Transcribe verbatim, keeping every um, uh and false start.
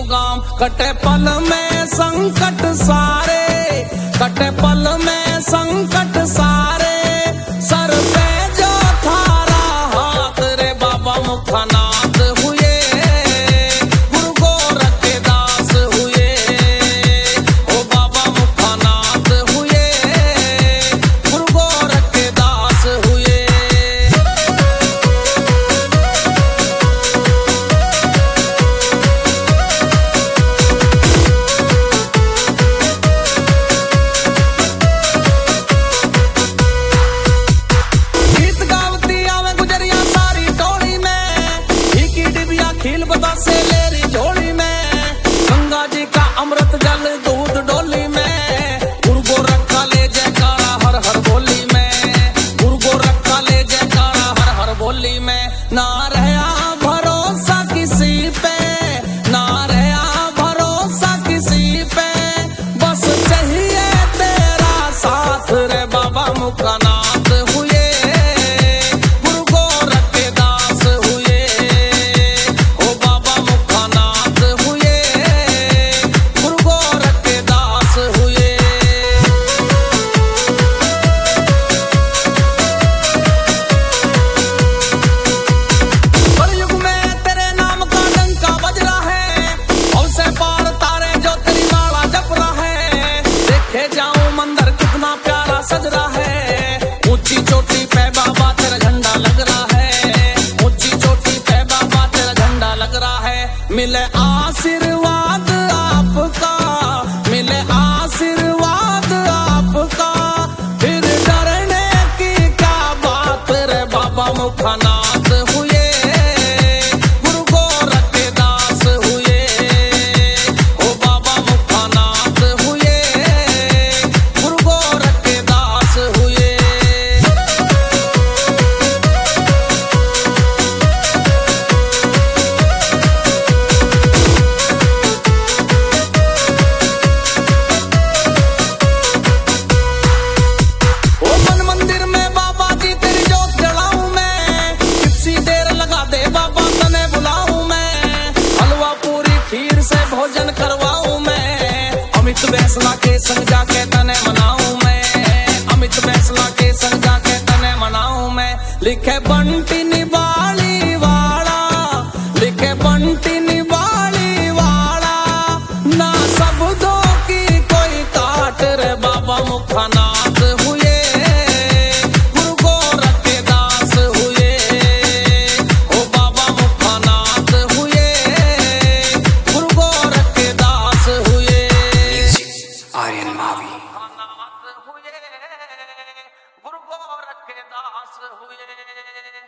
लुगाम। कटे पल में संकट सारे, कटे पल में संकट सारे, सर पे जो थारा हाथ रे बाबा मुखानाथ हुए, गुरु गोरख के दास हुए, ओ बाबा मुखानाथ हुए, गुरु गोरख के दास हुए। खील बतासे लेरी झोली में, गंगा जी का अमृत जल दूध डोली में, गुरु गोरख का ले जयकारा हर हर बोली में, गुरु गोरख का ले जयकारा हर हर बोली में। ना रहा भरोसा किसी पे, ना रहा भरोसा किसी पे, बस चाहिए तेरा साथ रे बाबा मुखानाथ हुए, गुरु गोरख के दास हुए, सज रहा है ऊंची चोटी पे बाबा तेरा झंडा लग रहा है, ऊंची चोटी पे बाबा तेरा झंडा लग रहा है। मिले आशीर्वाद आपका, मिले आशीर्वाद आपका, फिर डरने की क्या बात रे बाबा मुखानाथ हुए, गुरु गोरख के दास हुए, ओ बाबा मुखानाथ हुए, गुरु गोरख के दास हुए। ओ मन मंदिर में बाबा जी तेरी जोत जलाऊं मैं, किसी देर लगा दे बाबा तने बुलाऊं मैं, हलवा पूरी खीर से भोजन करवाऊं मैं, अमित फैसला के संग जाके तने मनाऊं मैं, अमित फैसला के संग जाके तने मनाऊं मैं। लिखे बंटी निवाली वाला, लिखे बंटी निवाली वाला, ना शब्दों की कोई काट रे बाबा मुखानाथ हुए, गुरु गोरख के दास हुए, ओ बाबा मुखानाथ हुए, गुरु गोरख के दास हुए। आर्यन मावी हुए, गुरु गोरख के दास हुए।